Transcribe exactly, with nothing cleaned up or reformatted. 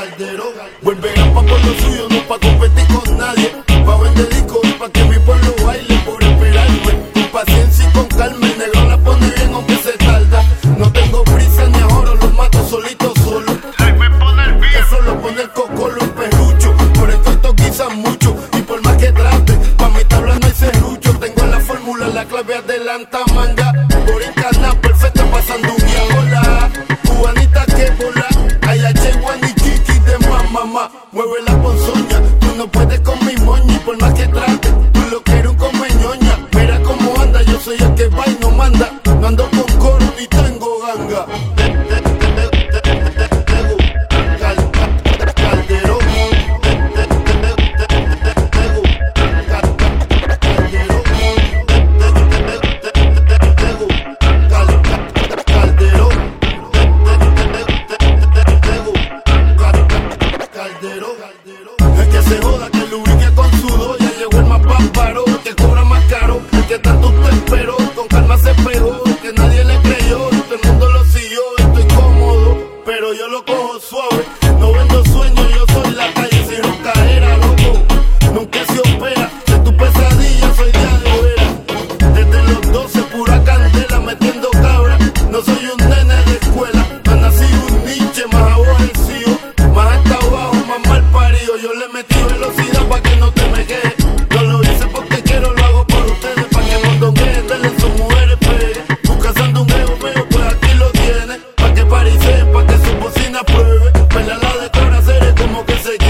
Calderón. Vuelve a pa' por lo suyo, no pa' competir con nadie. Pa' vender discos, pa' que mi pueblo baile por esperarme. Con paciencia y con calma, el negro la pone bien aunque se tarda. No tengo prisa ni ahora, los mato solito solo. Eso lo pone el cocolo, el perrucho. Por esto estos guisan mucho y por más que trate, pa' mi tabla no hay serrucho. Tengo la fórmula, la clave adelanta manga. Por encana, perfecta pasando un día. Hola, cubanita que vola. Ay, H, One y Kiki de mamá. Mueve la ponzoña, tú no puedes con mi moña. Y por más que trate, tú lo quieres un come ñoña. Mira cómo anda, yo soy el que va y no manda. No ando con coro ni tengo ganga. El que se joda, que lubrique con sudor. Ya llegó el más pámparo, que cobra más caro. El que tanto usted esperó, con calma se pegó. Que nadie le creyó, todo el mundo lo siguió. Estoy cómodo, pero yo lo cojo suave. No vendo sueños, yo soy la calle. Si no caera, loco, nunca se opera. De tu pesadilla soy de adevera. Desde los doce, pura candela, metiendo cabra. No soy un nene de escuela. No nací un niche, más aborrecido. Más hasta abajo, más mal parido. Yo le metí velocidad pa' que no te me quedes. No lo hice porque quiero, lo hago por ustedes. Pa' que mondongueen, denle sus mujeres pegue. Busca sandungueo, pero pues aquí lo tiene. Pa' que parice, pa' que su bocina pruebe. Pela la decora, serie como que se